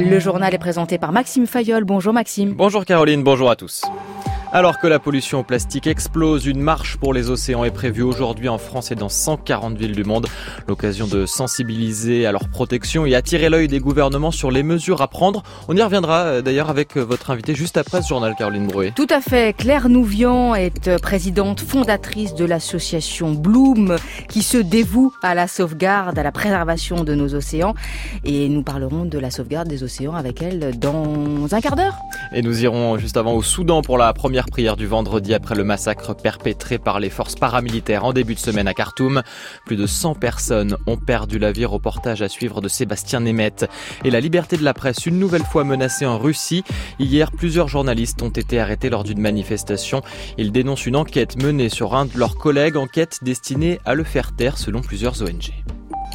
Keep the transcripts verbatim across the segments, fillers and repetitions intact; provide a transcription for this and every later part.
Le journal est présenté par Maxime Fayolle. Bonjour Maxime. Bonjour Caroline, bonjour à tous. Alors que la pollution au plastique explose, une marche pour les océans est prévue aujourd'hui en France et dans cent quarante villes du monde. L'occasion de sensibiliser à leur protection et attirer l'œil des gouvernements sur les mesures à prendre. On y reviendra d'ailleurs avec votre invité juste après ce journal, Caroline Brouet. Tout à fait. Claire Nouvian est présidente fondatrice de l'association Bloom qui se dévoue à la sauvegarde, à la préservation de nos océans. Et nous parlerons de la sauvegarde des océans avec elle dans un quart d'heure. Et nous irons juste avant au Soudan pour la première prière du vendredi après le massacre perpétré par les forces paramilitaires en début de semaine à Khartoum. Plus de cent personnes ont perdu la vie. Reportage à suivre de Sébastien Nemeth. Et la liberté de la presse, une nouvelle fois menacée en Russie. Hier, plusieurs journalistes ont été arrêtés lors d'une manifestation. Ils dénoncent une enquête menée sur un de leurs collègues, enquête destinée à le faire taire selon plusieurs O N G.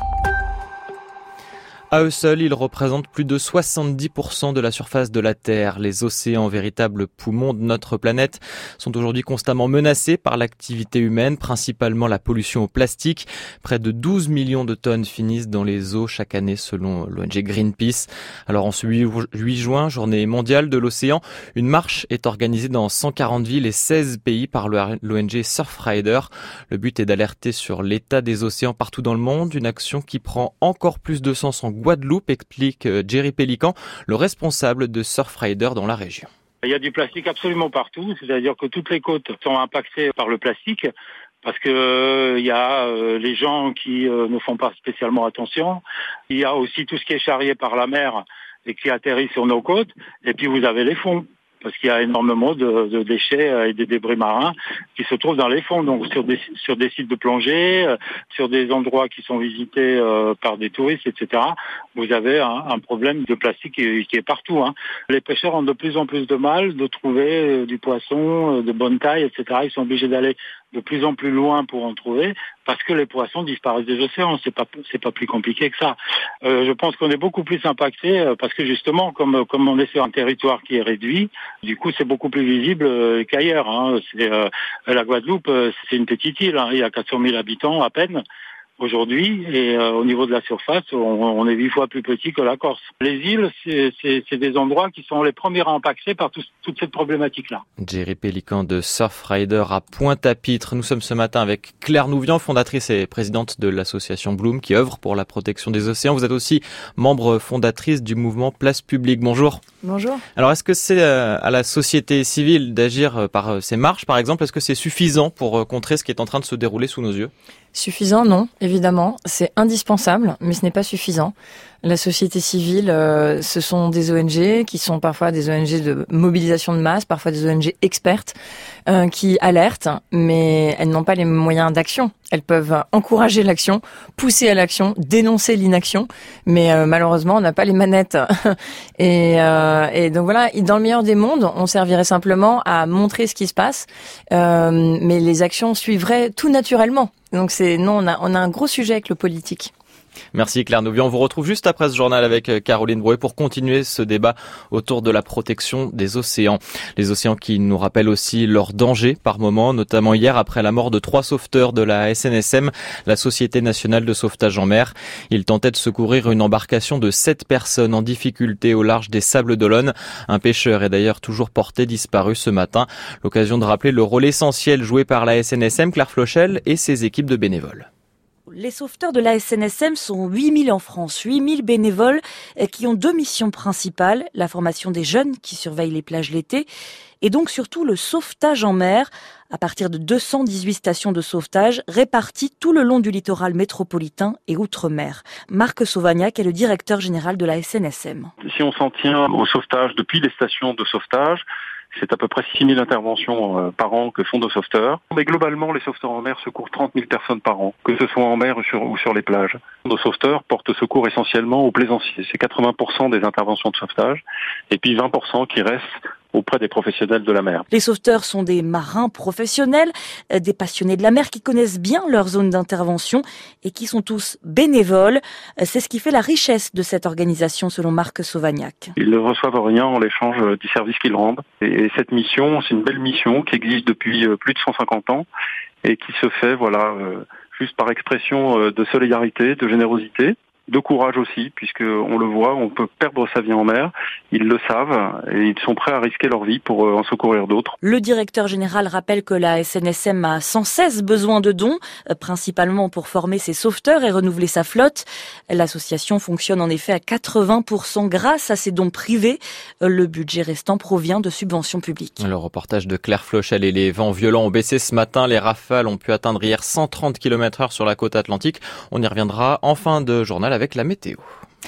À eux seuls, ils représentent plus de soixante-dix pour cent de la surface de la Terre. Les océans, véritables poumons de notre planète, sont aujourd'hui constamment menacés par l'activité humaine, principalement la pollution au plastique. Près de douze millions de tonnes finissent dans les eaux chaque année selon l'O N G Greenpeace. Alors en ce huit juin, journée mondiale de l'océan, une marche est organisée dans cent quarante villes et seize pays par l'O N G Surfrider. Le but est d'alerter sur l'état des océans partout dans le monde, une action qui prend encore plus de sens en Guadeloupe, explique Jerry Pélican, le responsable de Surfrider dans la région. Il y a du plastique absolument partout, c'est-à-dire que toutes les côtes sont impactées par le plastique parce que euh, il y a euh, les gens qui euh, ne font pas spécialement attention. Il y a aussi tout ce qui est charrié par la mer et qui atterrit sur nos côtes. Et puis vous avez les fonds, parce qu'il y a énormément de, de déchets et de débris marins qui se trouvent dans les fonds, donc sur des, sur des sites de plongée, euh, sur des endroits qui sont visités euh, par des touristes, et cetera. Vous avez un, un problème de plastique qui, qui est partout. Hein. Les pêcheurs ont de plus en plus de mal de trouver euh, du poisson euh, de bonne taille, et cetera. Ils sont obligés d'aller de plus en plus loin pour en trouver, parce que les poissons disparaissent des océans. C'est pas, c'est pas plus compliqué que ça. Euh, je pense qu'on est beaucoup plus impacté euh, parce que justement, comme, comme on est sur un territoire qui est réduit, du coup, c'est beaucoup plus visible euh, qu'ailleurs. Hein. C'est, euh, la Guadeloupe, euh, c'est une petite île. Hein. Il y a quatre cent mille habitants à peine aujourd'hui, et euh, au niveau de la surface, on, on est huit fois plus petit que la Corse. Les îles, c'est, c'est, c'est des endroits qui sont les premiers impactés par tout, toute cette problématique-là. Jerry Pélican de Surfrider à Pointe-à-Pitre. Nous sommes ce matin avec Claire Nouvian, fondatrice et présidente de l'association Bloom, qui œuvre pour la protection des océans. Vous êtes aussi membre fondatrice du mouvement Place Publique. Bonjour. Bonjour. Alors, est-ce que c'est à la société civile d'agir par ces marches, par exemple? Est-ce que c'est suffisant pour contrer ce qui est en train de se dérouler sous nos yeux? Suffisant, non, évidemment. C'est indispensable, mais ce n'est pas suffisant. La société civile, euh, ce sont des O N G qui sont parfois des O N G de mobilisation de masse, parfois des O N G expertes euh, qui alertent, mais elles n'ont pas les moyens d'action. Elles peuvent encourager l'action, pousser à l'action, dénoncer l'inaction, mais euh, malheureusement, on n'a pas les manettes. et, euh, et donc voilà, dans le meilleur des mondes, on servirait simplement à montrer ce qui se passe, euh, mais les actions suivraient tout naturellement. Donc c'est non, on a, on a un gros sujet avec le politique. Merci Claire Nouvian. On vous retrouve juste après ce journal avec Caroline Brouet pour continuer ce débat autour de la protection des océans. Les océans qui nous rappellent aussi leurs dangers par moments, notamment hier après la mort de trois sauveteurs de la S N S M, la Société nationale de sauvetage en mer. Ils tentaient de secourir une embarcation de sept personnes en difficulté au large des Sables d'Olonne. Un pêcheur est d'ailleurs toujours porté disparu ce matin. L'occasion de rappeler le rôle essentiel joué par la S N S M, Claire Flochel et ses équipes de bénévoles. Les sauveteurs de la S N S M sont huit mille en France, huit mille bénévoles qui ont deux missions principales, la formation des jeunes qui surveillent les plages l'été et donc surtout le sauvetage en mer à partir de deux cent dix-huit stations de sauvetage réparties tout le long du littoral métropolitain et outre-mer. Marc Sauvagnac est le directeur général de la S N S M. Si on s'en tient au sauvetage depuis les stations de sauvetage, c'est à peu près six mille interventions euh, par an que font nos sauveteurs. Mais globalement, les sauveteurs en mer secourent trente mille personnes par an, que ce soit en mer ou sur, ou sur les plages. Nos sauveteurs portent secours essentiellement aux plaisanciers. C'est quatre-vingts pour cent des interventions de sauvetage, et puis vingt pour cent qui restent auprès des professionnels de la mer. Les sauveteurs sont des marins professionnels, des passionnés de la mer qui connaissent bien leur zone d'intervention et qui sont tous bénévoles. C'est ce qui fait la richesse de cette organisation selon Marc Sauvagnac. Ils ne reçoivent rien en l'échange du service qu'ils rendent. Et cette mission, c'est une belle mission qui existe depuis plus de cent cinquante ans et qui se fait voilà, juste par expression de solidarité, de générosité. de courage aussi, puisque on le voit, on peut perdre sa vie en mer. Ils le savent et ils sont prêts à risquer leur vie pour en secourir d'autres. Le directeur général rappelle que la S N S M a sans cesse besoin de dons, principalement pour former ses sauveteurs et renouveler sa flotte. L'association fonctionne en effet à quatre-vingts pour cent grâce à ses dons privés. Le budget restant provient de subventions publiques. Le reportage de Claire Flochel et les vents violents ont baissé ce matin. Les rafales ont pu atteindre hier cent trente kilomètres heure sur la côte atlantique. On y reviendra en fin de journal avec la météo.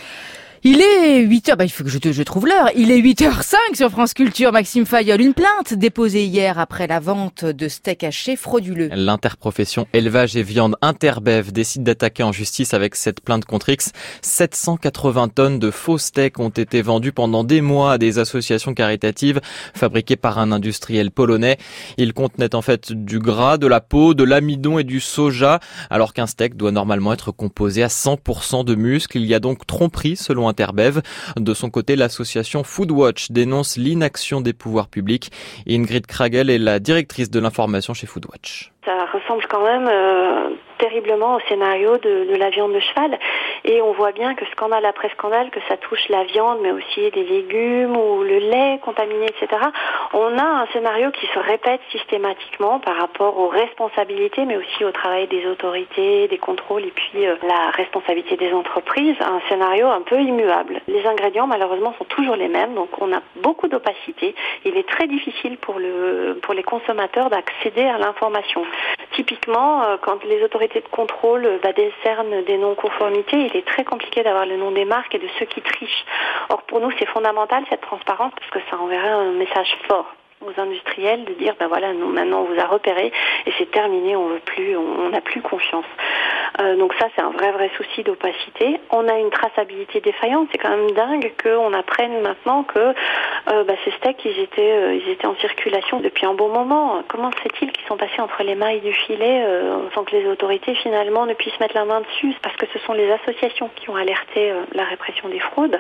Il est huit heures, bah il faut que je, te, je trouve l'heure. Il est huit heures cinq sur France Culture. Maxime Fayolle, une plainte déposée hier après la vente de steak haché frauduleux. L'interprofession élevage et viande Interbev décide d'attaquer en justice avec cette plainte contre X. sept cent quatre-vingts tonnes de faux steaks ont été vendues pendant des mois à des associations caritatives fabriquées par un industriel polonais. Ils contenaient en fait du gras, de la peau, de l'amidon et du soja, alors qu'un steak doit normalement être composé à cent pour cent de muscles. Il y a donc tromperie selon Interbev. De son côté, l'association Foodwatch dénonce l'inaction des pouvoirs publics. Ingrid Kragel est la directrice de l'information chez Foodwatch. Ça ressemble quand même euh, terriblement au scénario de, de la viande de cheval. Et on voit bien que scandale après scandale, que ça touche la viande, mais aussi des légumes ou le lait contaminé, et cetera. On a un scénario qui se répète systématiquement par rapport aux responsabilités, mais aussi au travail des autorités, des contrôles et puis euh, la responsabilité des entreprises. Un scénario un peu immuable. Les ingrédients, malheureusement, sont toujours les mêmes, donc on a beaucoup d'opacité. Il est très difficile pour, le, pour les consommateurs d'accéder à l'information. Typiquement, quand les autorités de contrôle bah, décernent des non-conformités, il est très compliqué d'avoir le nom des marques et de ceux qui trichent. Or, pour nous, c'est fondamental cette transparence parce que ça enverrait un message fort aux industriels de dire ben voilà, nous maintenant on vous a repéré et c'est terminé, on veut plus, on n'a plus confiance. Euh, donc ça c'est un vrai vrai souci d'opacité. On a une traçabilité défaillante, c'est quand même dingue qu'on apprenne maintenant que euh, bah, ces steaks ils étaient euh, ils étaient en circulation depuis un bon moment. Comment se fait-il qu'ils sont passés entre les mailles du filet euh, sans que les autorités finalement ne puissent mettre la main dessus? Parce que ce sont les associations qui ont alerté euh, la répression des fraudes.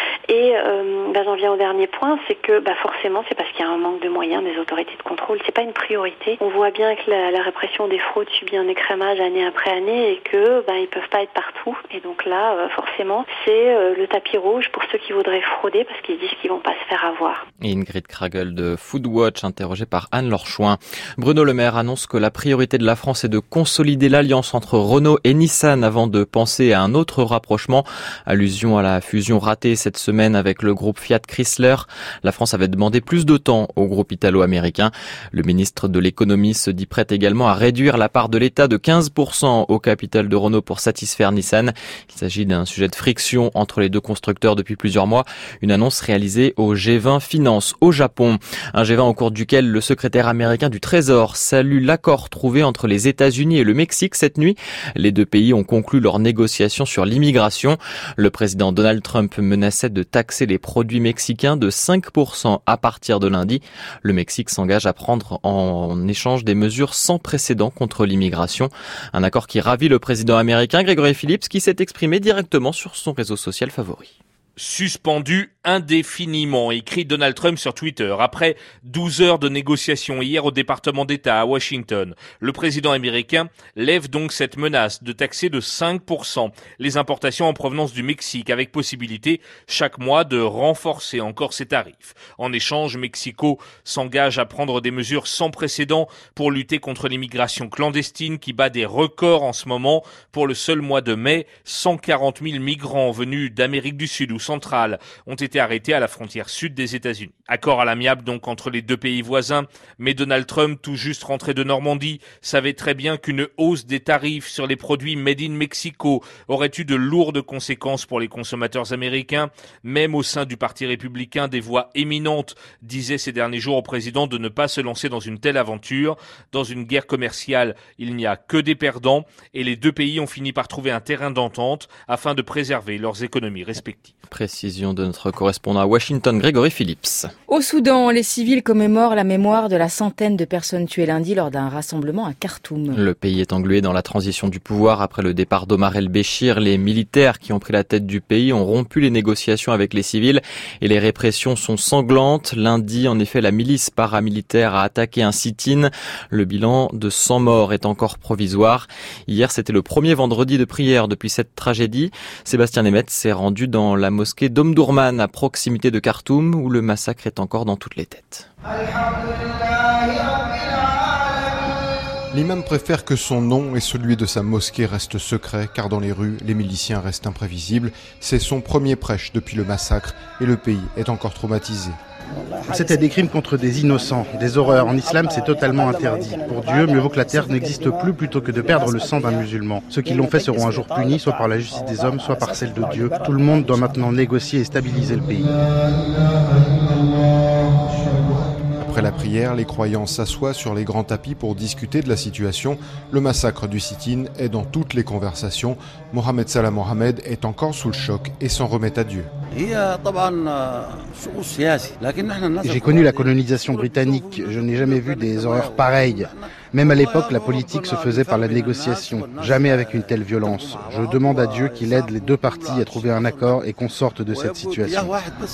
Et euh, bah, j'en viens au dernier point, c'est que bah, forcément c'est parce qu'il y a un manque de moyens des autorités de contrôle. C'est pas une priorité. On voit bien que la, la répression des fraudes subit un écrémage année après année et que ben ils peuvent pas être partout. Et donc là, euh, forcément, c'est euh, le tapis rouge pour ceux qui voudraient frauder parce qu'ils disent qu'ils vont pas se faire avoir. Et Ingrid Kragel de Foodwatch, interrogée par Anne-Laure Chouin. Bruno Le Maire annonce que la priorité de la France est de consolider l'alliance entre Renault et Nissan avant de penser à un autre rapprochement. Allusion à la fusion ratée cette semaine avec le groupe Fiat Chrysler. La France avait demandé plus de temps au groupe italo-américain. Le ministre de l'économie se dit prêt également à réduire la part de l'État de quinze pour cent au capital de Renault pour satisfaire Nissan. Il s'agit d'un sujet de friction entre les deux constructeurs depuis plusieurs mois. Une annonce réalisée au G vingt Finance au Japon. Un G vingt au cours duquel le secrétaire américain du Trésor salue l'accord trouvé entre les États-Unis et le Mexique cette nuit. Les deux pays ont conclu leurs négociations sur l'immigration. Le président Donald Trump menaçait de taxer les produits mexicains de cinq pour cent à partir de lundi. Le Mexique s'engage à prendre en échange des mesures sans précédent contre l'immigration. Un accord qui ravit le président américain Gregory Phillips qui s'est exprimé directement sur son réseau social favori. Suspendu indéfiniment, écrit Donald Trump sur Twitter. Après douze heures de négociations hier au département d'État à Washington, le président américain lève donc cette menace de taxer de cinq pour cent les importations en provenance du Mexique, avec possibilité chaque mois de renforcer encore ses tarifs. En échange, Mexico s'engage à prendre des mesures sans précédent pour lutter contre l'immigration clandestine qui bat des records en ce moment. Pour le seul mois de mai, cent quarante mille migrants venus d'Amérique du Sud ou centrale ont été arrêtés à la frontière sud des États-Unis. Accord à l'amiable donc entre les deux pays voisins, mais Donald Trump, tout juste rentré de Normandie, savait très bien qu'une hausse des tarifs sur les produits made in Mexico aurait eu de lourdes conséquences pour les consommateurs américains. Même au sein du Parti républicain, des voix éminentes disaient ces derniers jours au président de ne pas se lancer dans une telle aventure. Dans une guerre commerciale, il n'y a que des perdants et les deux pays ont fini par trouver un terrain d'entente afin de préserver leurs économies respectives. Précision de notre correspondant à Washington, Grégory Phillips. Au Soudan, les civils commémorent la mémoire de la centaine de personnes tuées lundi lors d'un rassemblement à Khartoum. Le pays est englué dans la transition du pouvoir après le départ d'Omar el-Béchir. Les militaires qui ont pris la tête du pays ont rompu les négociations avec les civils et les répressions sont sanglantes. Lundi, en effet, la milice paramilitaire a attaqué un sit-in. Le bilan de cent morts est encore provisoire. Hier, c'était le premier vendredi de prière depuis cette tragédie. Sébastien Nemeth s'est rendu dans la mosquée d'Omdurman à proximité de Khartoum où le massacre est encore dans toutes les têtes. L'imam préfère que son nom et celui de sa mosquée restent secrets, car dans les rues, les miliciens restent imprévisibles. C'est son premier prêche depuis le massacre et le pays est encore traumatisé. C'était des crimes contre des innocents, des horreurs. En islam, c'est totalement interdit. Pour Dieu, mieux vaut que la terre n'existe plus plutôt que de perdre le sang d'un musulman. Ceux qui l'ont fait seront un jour punis, soit par la justice des hommes, soit par celle de Dieu. Tout le monde doit maintenant négocier et stabiliser le pays. Après la prière, les croyants s'assoient sur les grands tapis pour discuter de la situation. Le massacre du sit-in est dans toutes les conversations. Mohamed Salah Mohamed est encore sous le choc et s'en remet à Dieu. J'ai connu la colonisation britannique. Je n'ai jamais vu des horreurs pareilles. Même à l'époque, la politique se faisait par la négociation, jamais avec une telle violence. Je demande à Dieu qu'il aide les deux parties à trouver un accord et qu'on sorte de cette situation.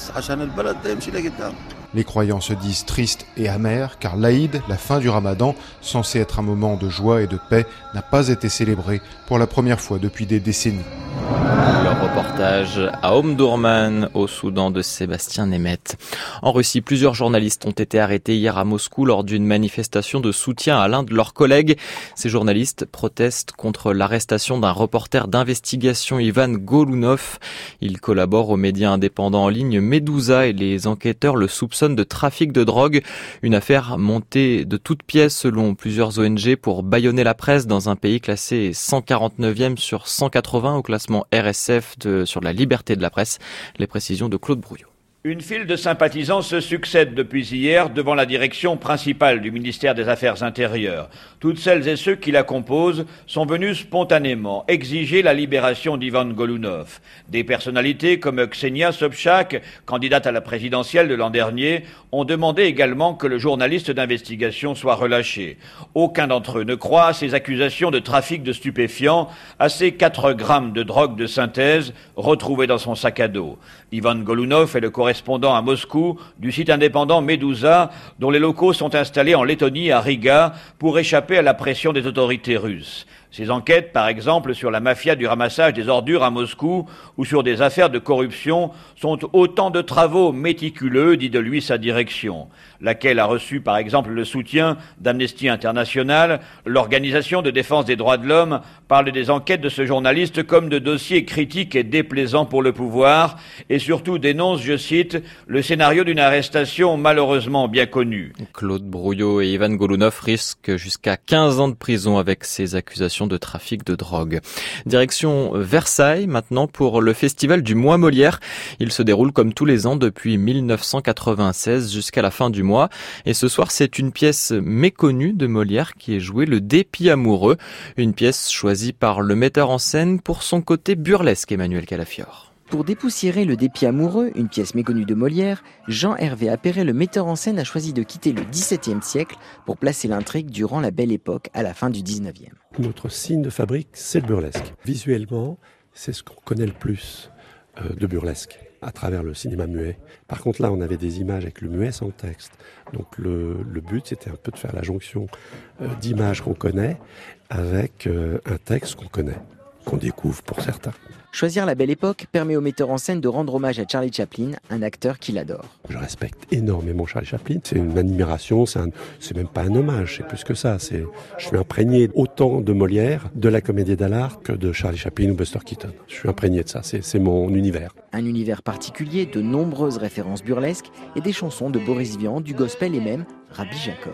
Les croyants se disent tristes et amers car l'Aïd, la fin du Ramadan, censé être un moment de joie et de paix, n'a pas été célébré pour la première fois depuis des décennies. Le reportage à Omdurman, au Soudan, de Sébastien Nemeth. En Russie, plusieurs journalistes ont été arrêtés hier à Moscou lors d'une manifestation de soutien à l'un de leurs collègues. Ces journalistes protestent contre l'arrestation d'un reporter d'investigation, Ivan Golunov. Il collabore aux médias indépendants en ligne Medusa et les enquêteurs le soupçonnent de trafic de drogue. Une affaire montée de toutes pièces selon plusieurs O N G pour bâillonner la presse dans un pays classé cent quarante-neuvième sur cent quatre-vingts au classement R S F de, sur la liberté de la presse. Les précisions de Claude Brouillot. Une file de sympathisants se succède depuis hier devant la direction principale du ministère des Affaires intérieures. Toutes celles et ceux qui la composent sont venus spontanément exiger la libération d'Ivan Golunov. Des personnalités comme Ksenia Sobchak, candidate à la présidentielle de l'an dernier, ont demandé également que le journaliste d'investigation soit relâché. Aucun d'entre eux ne croit à ces accusations de trafic de stupéfiants, à ces quatre grammes de drogue de synthèse retrouvés dans son sac à dos. Ivan Golunov est le correspondant à Moscou du site indépendant Medusa, dont les locaux sont installés en Lettonie, à Riga, pour échapper à la pression des autorités russes. Ces enquêtes, par exemple, sur la mafia du ramassage des ordures à Moscou ou sur des affaires de corruption, sont autant de travaux méticuleux, dit de lui sa direction, laquelle a reçu, par exemple, le soutien d'Amnesty International. L'organisation de défense des droits de l'homme parle des enquêtes de ce journaliste comme de dossiers critiques et déplaisants pour le pouvoir et surtout dénonce, je cite, le scénario d'une arrestation malheureusement bien connue. Claude Brouillot et Ivan Golunov risquent jusqu'à quinze ans de prison avec ces accusations de trafic de drogue. Direction Versailles maintenant pour le festival du mois Molière. Il se déroule comme tous les ans depuis mille neuf cent quatre-vingt-seize jusqu'à la fin du mois. Et ce soir, c'est une pièce méconnue de Molière qui est jouée, Le Dépit amoureux. Une pièce choisie par le metteur en scène pour son côté burlesque, Emmanuel Calafiore. Pour dépoussiérer Le Dépit amoureux, une pièce méconnue de Molière, Jean-Hervé Appéré, le metteur en scène, a choisi de quitter le dix-septième siècle pour placer l'intrigue durant la Belle Époque à la fin du dix-neuvième. Notre signe de fabrique, c'est le burlesque. Visuellement, c'est ce qu'on connaît le plus euh, de burlesque à travers le cinéma muet. Par contre, là, on avait des images avec le muet sans texte. Donc le, le but, c'était un peu de faire la jonction euh, d'images qu'on connaît avec euh, un texte qu'on connaît, qu'on découvre pour certains. Choisir la Belle Époque permet au metteur en scène de rendre hommage à Charlie Chaplin, un acteur qu'il adore. Je respecte énormément Charlie Chaplin. C'est une admiration, c'est, un, c'est même pas un hommage, c'est plus que ça. C'est, je suis imprégné autant de Molière, de la Comédie dell'arte que de Charlie Chaplin ou Buster Keaton. Je suis imprégné de ça, c'est, c'est mon univers. Un univers particulier, de nombreuses références burlesques et des chansons de Boris Vian, du gospel et même Rabbi Jacob.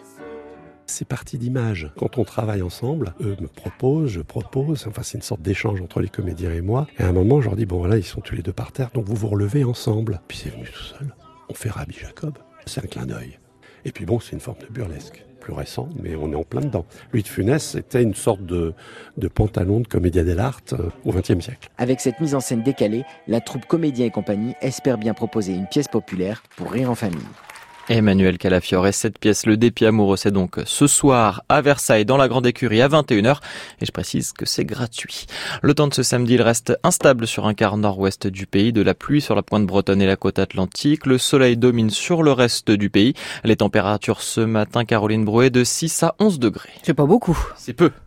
C'est parti d'images. Quand on travaille ensemble, eux me proposent, je propose, enfin c'est une sorte d'échange entre les comédiens et moi. Et à un moment, je leur dis, bon voilà, ils sont tous les deux par terre, donc vous vous relevez ensemble. Puis c'est venu tout seul. On fait Rabbi Jacob. C'est un clin d'œil. Et puis bon, c'est une forme de burlesque. plus récent, mais on est en plein dedans. Louis de Funès, c'était une sorte de, de pantalon de comédia dell'arte euh, au vingtième siècle. Avec cette mise en scène décalée, la troupe Comédien et compagnie espère bien proposer une pièce populaire pour rire en famille. Emmanuel Calafiore, cette pièce, Le Dépit amoureux, c'est donc ce soir à Versailles, dans la Grande Écurie, à vingt et une heures. Et je précise que c'est gratuit. Le temps de ce samedi, il reste instable sur un quart nord-ouest du pays, de la pluie sur la pointe bretonne et la côte atlantique. Le soleil domine sur le reste du pays. Les températures ce matin, Caroline Brouet, de six à onze degrés. C'est pas beaucoup. C'est peu.